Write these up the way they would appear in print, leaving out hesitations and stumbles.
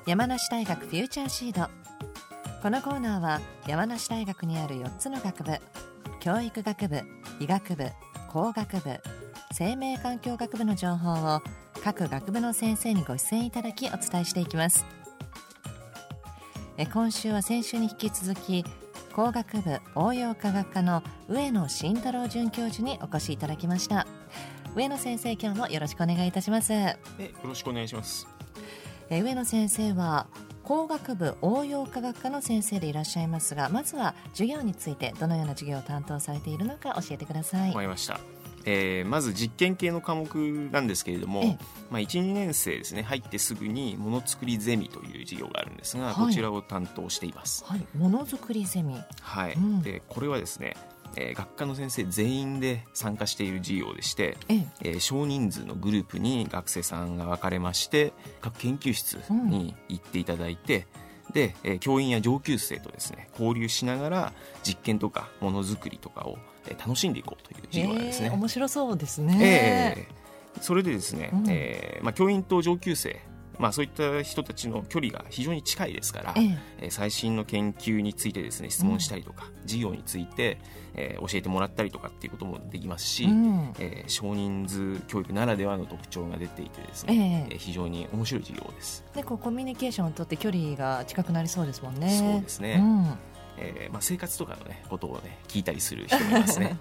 山梨大学フューチャーシード。このコーナーは山梨大学にある4つの学部、教育学部、医学部、工学部、生命環境学部の情報を各学部の先生にご出演いただきお伝えしていきます。今週は先週に引き続き工学部応用科学科の上野慎太郎准教授にお越しいただきました。上野先生、今日もよろしくお願いいたします。 よろしくお願いします。 上野先生は工学部応用科学科の先生でいらっしゃいますが、まずは授業についてどのような授業を担当されているのか教えてください。 わかりました。まず実験系の科目なんですけれども、1、2年生ですね、入ってすぐにものづくりゼミという授業があるんですが、こちらを担当しています。 ものづくりゼミ、 でこれはですね、学科の先生全員で参加している授業でして、少人数のグループに学生さんが分かれまして、各研究室に行っていただいて、で教員や上級生とですね交流しながら実験とかものづくりとかを楽しんでいこうという授業なんですね。 面白そうですね。 それでですね、教員と上級生、そういった人たちの距離が非常に近いですから、最新の研究についてですね質問したりとか、授業について、教えてもらったりとかっていうこともできますし、少人数教育ならではの特徴が出ていてですね、非常に面白い授業です。 でコミュニケーションをとって距離が近くなりそうですもんね。 そうですね、生活とかの、ことを、聞いたりする人もいますね。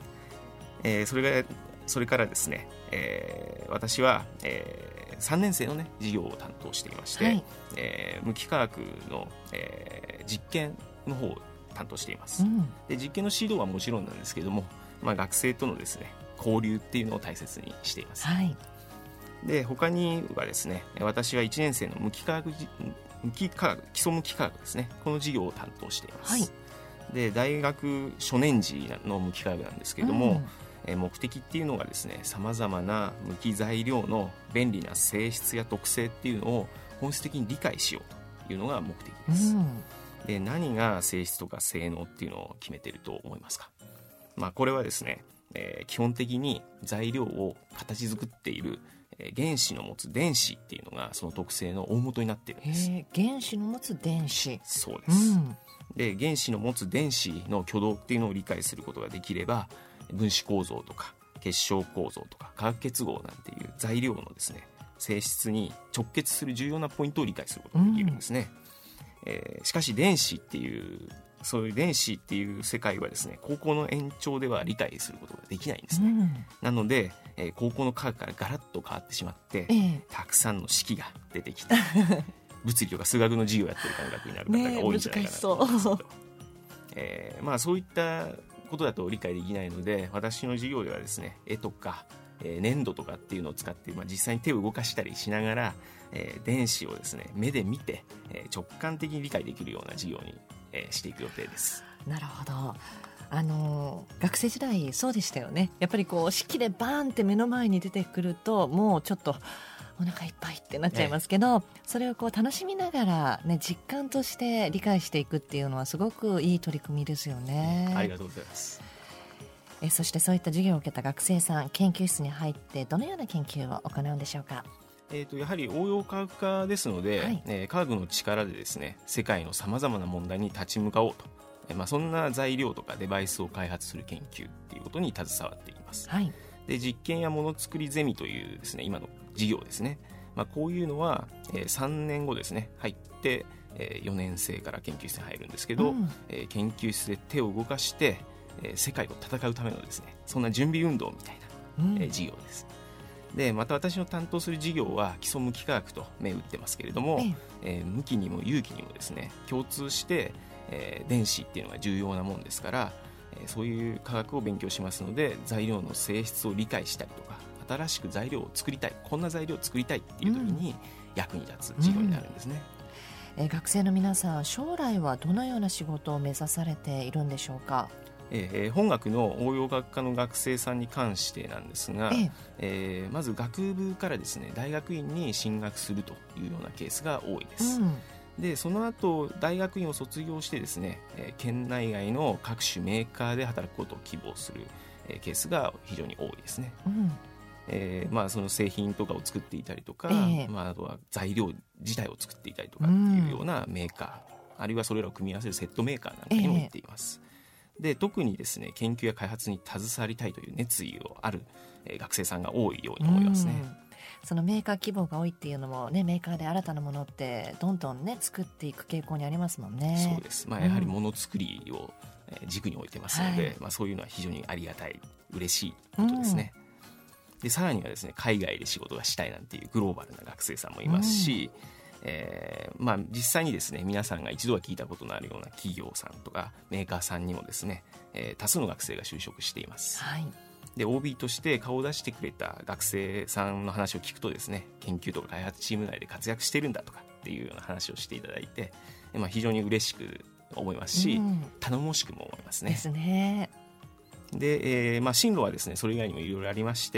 それからですね、私は、3年生の、授業を担当していまして、無機化学の、実験の方を担当しています。で実験の指導はもちろんなんですけども、学生とのですね交流っていうのを大切にしています。で他にはですね、私は1年生の基礎無機化学ですね、この授業を担当しています。で大学初年次の無機化学なんですけども、目的っていうのがですね、さまざまな無機材料の便利な性質や特性っていうのを本質的に理解しようというのが目的です。で何が性質とか性能っていうのを決めていると思いますか？これはですね、基本的に材料を形作っている原子の持つ電子っていうのがその特性の大元になっているんです。 原子の持つ電子、 そうです。で原子の持つ電子の挙動っていうのを理解することができれば、分子構造とか結晶構造とか化学結合なんていう材料のですね性質に直結する重要なポイントを理解することができるんですね。しかしそういう電子っていう世界はですね、高校の延長では理解することができないんですね。なので、高校の科学からガラッと変わってしまって、たくさんの式が出てきて物理とか数学の授業をやってる感覚になる方が多いんじゃないかなと思うんですけど、そういったことだと理解できないので、私の授業ではですね、絵とか、粘土とかっていうのを使って、実際に手を動かしたりしながら、電子をですね目で見て、直感的に理解できるような授業に、していく予定です。 なるほど。学生時代そうでしたよね。やっぱり式でバーンって目の前に出てくると、もうちょっとお腹いっぱいってなっちゃいますけど、それを楽しみながら、実感として理解していくっていうのはすごくいい取り組みですよね。 ありがとうございます。 そしてそういった授業を受けた学生さん、研究室に入ってどのような研究を行うんでしょうか？ やはり応用科学科ですので、科学の力でですね世界のさまざまな問題に立ち向かおうと、そんな材料とかデバイスを開発する研究っていうことに携わっています。で実験やものづくりゼミというですね今の授業ですね、こういうのは、3年後ですね入って、4年生から研究室に入るんですけど、研究室で手を動かして、世界と戦うためのですねそんな準備運動みたいな、授業です。でまた私の担当する授業は基礎無機化学と銘打ってますけれども、無機にも有機にもですね共通して、電子っていうのが重要なもんですから、そういう科学を勉強しますので、材料の性質を理解したりとか、新しく材料を作りたい、こんな材料を作りたいっていう時に役に立つ授業になるんですね。 学生の皆さん、将来はどのような仕事を目指されているんでしょうか？ 本学の応用学科の学生さんに関してなんですが、まず学部からですね大学院に進学するというようなケースが多いです。でその後大学院を卒業してですね、県内外の各種メーカーで働くことを希望する、ケースが非常に多いですね。 その製品とかを作っていたりとか、あとは材料自体を作っていたりとかっていうようなメーカー、あるいはそれらを組み合わせるセットメーカーなんかにも行っています。で特にですね研究や開発に携わりたいという熱意をある、学生さんが多いように思いますね。 そのメーカー規模が多いっていうのもね、メーカーで新たなものってどんどんね作っていく傾向にありますもんね。 そうです、やはりものづくりを軸に置いてますので、そういうのは非常にありがたい嬉しいことですね。でさらにはですね海外で仕事がしたいなんていうグローバルな学生さんもいますし、実際にですね皆さんが一度は聞いたことのあるような企業さんとかメーカーさんにもですね、多数の学生が就職しています。で OB として顔を出してくれた学生さんの話を聞くとですね研究とか開発チーム内で活躍しているんだとかっていうような話をしていただいて、非常に嬉しく思いますし、頼もしくも思いますね。 ですね。 で、進路はですねそれ以外にもいろいろありまして、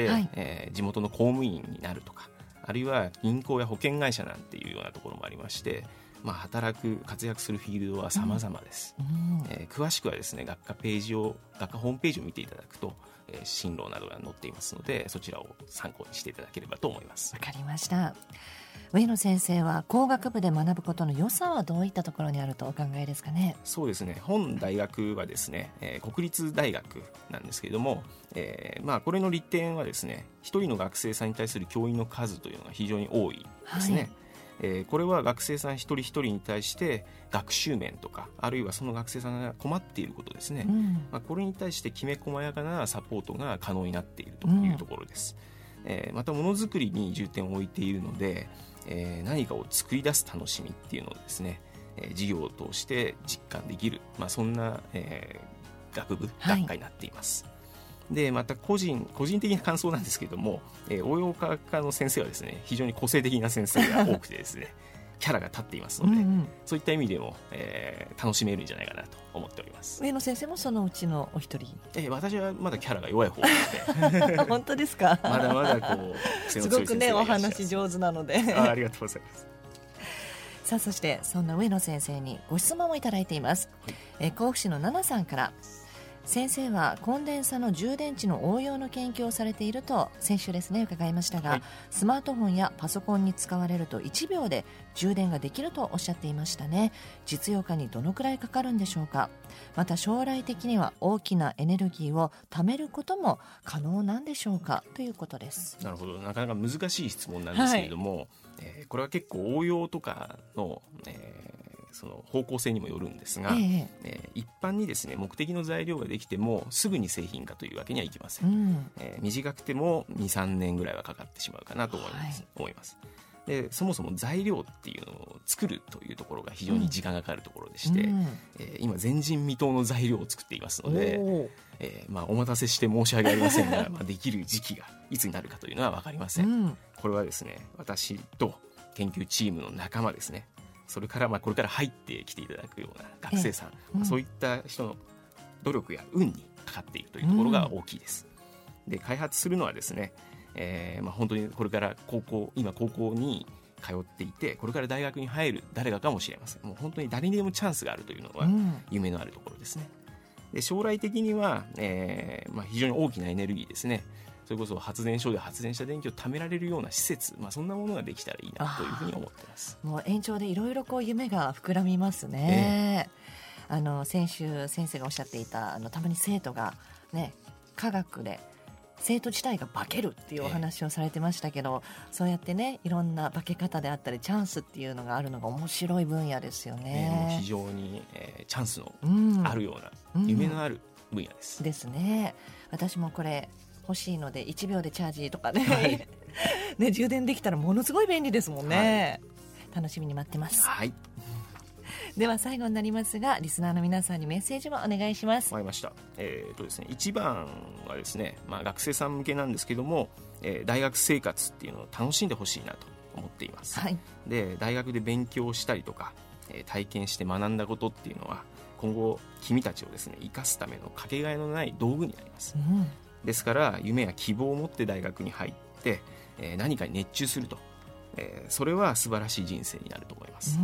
地元の公務員になるとか、あるいは銀行や保険会社なんていうようなところもありまして、活躍するフィールドは様々です。詳しくはですね学科ホームページを見ていただくと、進路などが載っていますので、そちらを参考にしていただければと思います。 わかりました。上野先生は工学部で学ぶことの良さはどういったところにあるとお考えですかね。 そうですね、本大学はですね、国立大学なんですけれども、これの利点はですね一人の学生さんに対する教員の数というのが非常に多いですね。これは学生さん一人一人に対して学習面とか、あるいはその学生さんが困っていることですね、これに対してきめ細やかなサポートが可能になっているというところです。またものづくりに重点を置いているので、何かを作り出す楽しみっていうのをですね、授業を通して実感できる、そんな、学科になっています。でまた個人的な感想なんですけれども、応用科学科の先生はですね非常に個性的な先生が多くてですねキャラが立っていますので、そういった意味でも、楽しめるんじゃないかなと思っております。 上野先生もそのうちのお一人？ 私はまだキャラが弱い方なので本当ですか？ まだまだこうすごくねお話上手なのでありがとうございます。 さあそしてそんな上野先生にご質問をいただいています。甲府市の奈々さんから、先生はコンデンサの充電池の応用の研究をされていると先週ですね伺いましたが、スマートフォンやパソコンに使われると1秒で充電ができるとおっしゃっていましたね。実用化にどのくらいかかるんでしょうか。また将来的には大きなエネルギーを貯めることも可能なんでしょうか、ということです。 なるほど、なかなか難しい質問なんですけれども、これは結構応用とかの、その方向性にもよるんですが、一般にですね目的の材料ができてもすぐに製品化というわけにはいきません。短くても 2,3 年ぐらいはかかってしまうかなと思います。でそもそも材料っていうのを作るというところが非常に時間がかかるところでして、今前人未到の材料を作っていますので、お待たせして申し訳ありませんができる時期がいつになるかというのは分かりません。これはですね私と研究チームの仲間ですね、それからこれから入ってきていただくような学生さん、そういった人の努力や運にかかっているというところが大きいです。で開発するのはですね、本当にこれから今高校に通っていてこれから大学に入る誰かかもしれません。もう本当に誰にでもチャンスがあるというのは夢のあるところですね。で将来的には、非常に大きなエネルギーですね、それこそ発電所で発電した電気を貯められるような施設、そんなものができたらいいなというふうに思っています。 もう延長でいろいろ夢が膨らみますね。先週先生がおっしゃっていたたまに生徒がね科学で生徒自体が化けるっていうお話をされてましたけど、そうやってねいろんな化け方であったりチャンスっていうのがあるのが面白い分野ですよね。 もう非常に、チャンスのあるような、夢のある分野です。 ですね。私もこれ欲しいので1秒でチャージとかね、ね充電できたらものすごい便利ですもんね。楽しみに待ってます。では最後になりますがリスナーの皆さんにメッセージもお願いします。 わかりました。ですね、一番はですね、学生さん向けなんですけども、大学生活っていうのを楽しんでほしいなと思っています。で大学で勉強したりとか、体験して学んだことっていうのは今後君たちをですね生かすためのかけがえのない道具になります。ですから夢や希望を持って大学に入って、何かに熱中すると、それは素晴らしい人生になると思います。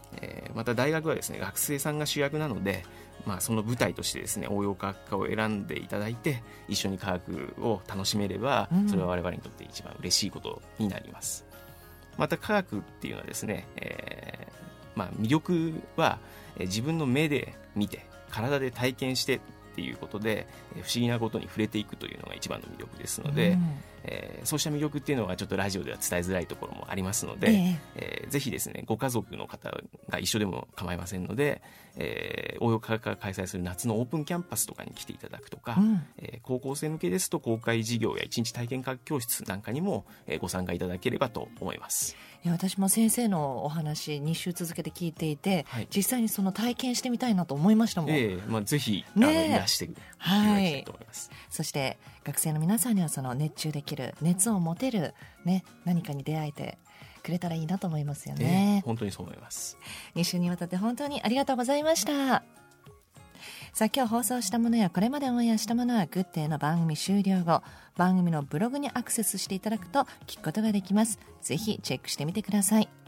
また大学はですね学生さんが主役なので、その舞台としてですね応用科学科を選んでいただいて一緒に科学を楽しめれば、それは我々にとって一番嬉しいことになります。また科学っていうのはですね、魅力は自分の目で見て体で体験してっていうことで不思議なことに触れていくというのが一番の魅力ですので、そうした魅力っていうのはちょっとラジオでは伝えづらいところもありますので、ぜひですねご家族の方が一緒でも構いませんので、応用科学科が開催する夏のオープンキャンパスとかに来ていただくとか、高校生向けですと公開授業や一日体験科学教室なんかにもご参加いただければと思います。 私も先生のお話2週続けて聞いていて、実際にその体験してみたいなと思いましたもん。 ぜひいらしていただきたいと思います。 そして学生の皆さんにはその熱中できる熱を持てる、何かに出会えてくれたらいいなと思いますよね。 本当にそう思います。 2週にわたって本当にありがとうございました。さあ今日放送したものやこれまでオンエアしたものはグッデイの番組終了後番組のブログにアクセスしていただくと聞くことができます。ぜひチェックしてみてください。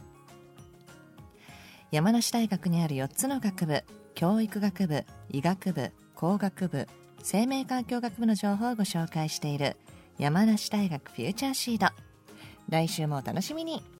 山梨大学にある4つの学部、教育学部、医学部、工学部、生命環境学部の情報をご紹介している山梨大学フューチャーシード。来週もお楽しみに。